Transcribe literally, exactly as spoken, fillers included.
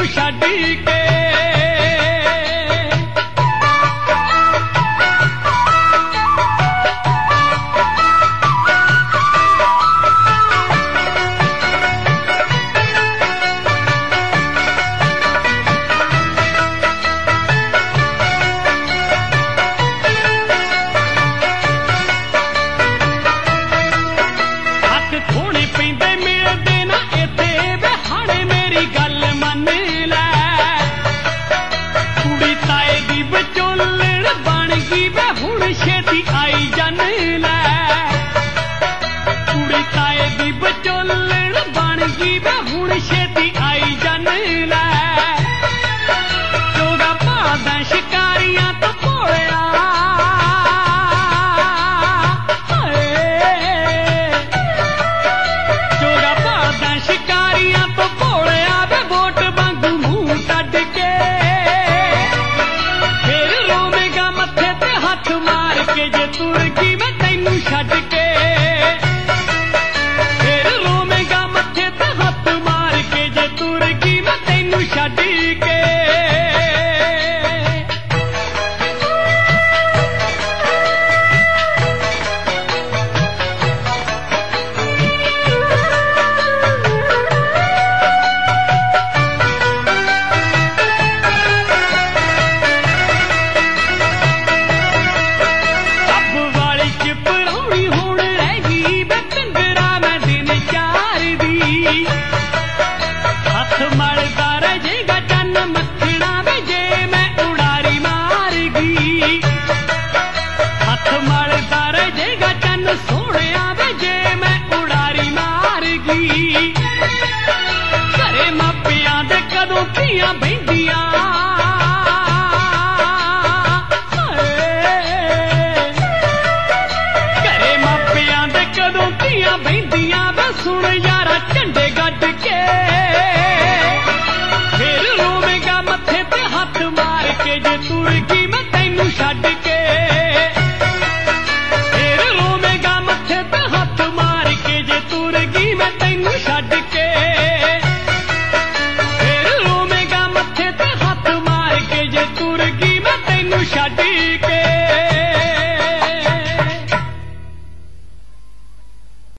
छड्ड के। छेती आई जन लै कुड़ी ताए दी बचोलण बन गई वे हुण छेती आई जन लै। चौदा भादां शिकारियां तो भोलिया चौदा भादां शिकारियां तो भोलिया वे वोट वांगू मूंह टड्ड के। फिर रोवेगा मत्थे ते हथ मार के जे तुर गई मैं तैनू छड्ड के। फिर रोवेगा मत्थे ते हथ मार के जे तुर गई मैं तैनू छड्ड के। हथ मलदा रहेगा चन्न मखना वे जे मैं उड़ारी मार गई। हथ मलदा रहेगा चन्न सोहणिया वे जे मैं उड़ारी मार गई। घरे मापियां दे कदों धीआं बहिंदियां